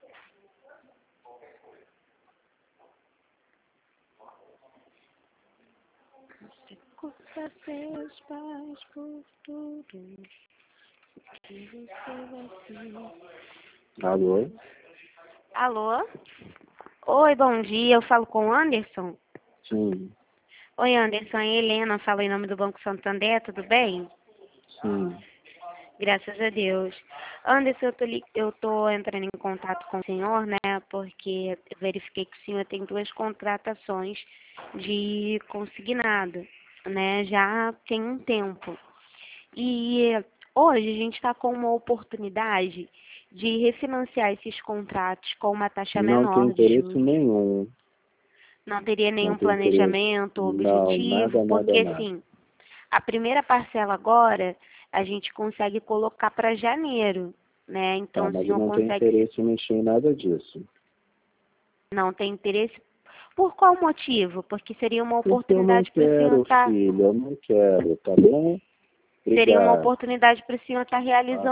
Culpa seus pais por tudo que você vai ser. Alô? Alô? Oi, bom dia. Eu falo com o Anderson? Sim, Oi, Anderson. É Helena. Falo em nome do Banco Santander. Tudo bem? sim. Graças a Deus. Anderson, eu tô entrando em contato com o senhor, né? Porque eu verifiquei que o senhor tem 2 contratações de consignado, né? Já tem um tempo. E hoje a gente está com uma oportunidade de refinanciar esses contratos com uma taxa Não tem menor de interesse juros. nenhum. Não teria Não nenhum tem interesse. planejamento, Não, objetivo, nada, nada, porque nada. assim, a primeira parcela agora a gente consegue colocar para janeiro, né? Então Tá, o mas eu senhor não tenho consegue, interesse em mexer em nada disso. não tem interesse. Por qual motivo? Porque seria uma Porque eu não oportunidade para o senhor quero, estar, filho, eu não quero, tá bom? seria uma Obrigado. oportunidade para o senhor estar realizando